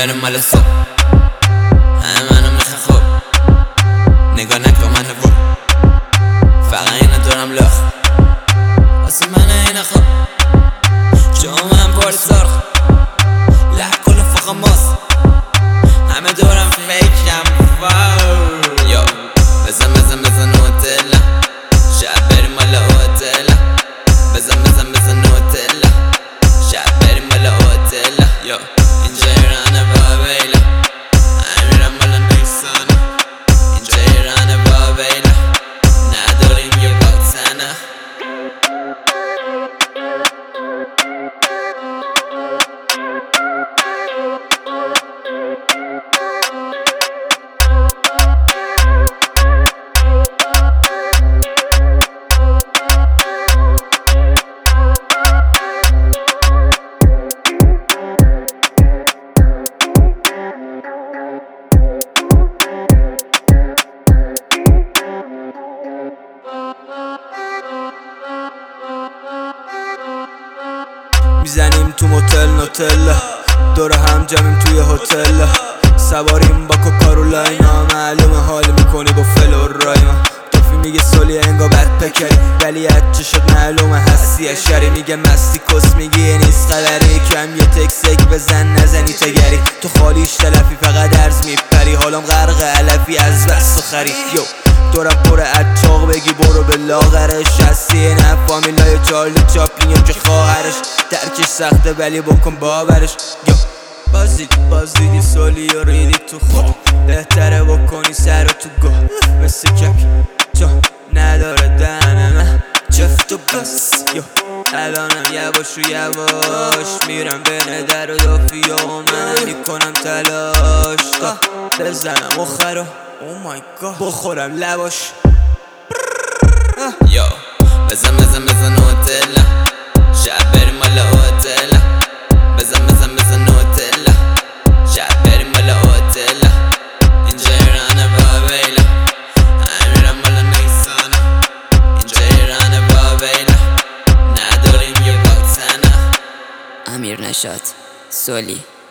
بریم مال صبح. همه منو میخواه خوب، نگاه نکن منو بود، فقط اینا دورم لخ واسه من اینا خوب. جامعه پر سرخ لح کل فقط ماست، همه دورم فیکم واو. یو بزن نوتلا، شب بریم مال اوتلا. بزن نوتلا، شب بریم مال اوتلا. یو اینجا ایرانه بابیلا، امیرم مال نیسانه. اینجا ایرانه بابیلا، نداریم یه باکسنه. میزنیم تو موتل نوتلا، دور هم جمعیم توی هتل. سواریم با کوکارولاینا، معلومه حال میکنی با فلوراینا. توفی میگه سولی انگا بد پکری، ولی چه شد معلومه هستی اشری. میگه مستی کس میگی نیست خبری، کم یه تکسک بزن نزنی تگری. تو خالیش تلفی فقط عرض میپری، حالم غرق علفی از بس و خری. یو دورم پر اچاق بگی برو به لاغرش. هستی نه فامیلای چارلی چاپلینیم که خواهرش. درکش سخته ولی بکن باورش. یو بازدیدی سولی و ریدی تو خود، بهتره بکنی سر تو گاه. مثل کک جا نداره دهن من جفت و بس. یو الانم یواش و یواش میرم بین در و دافی و من میکنم تلاش تا بزنم اخرا بخورم لواش. یو بزن نوتلا، شب بریم مال اوتلا. بزن نوتلا، شب بریم مال اوتلا. اینجا ایرانه بابیلا، امیرم مال نیسانه. اینجا ایرانه بابیلا، نداریم یه باکسنه. امیر نشاط سولی.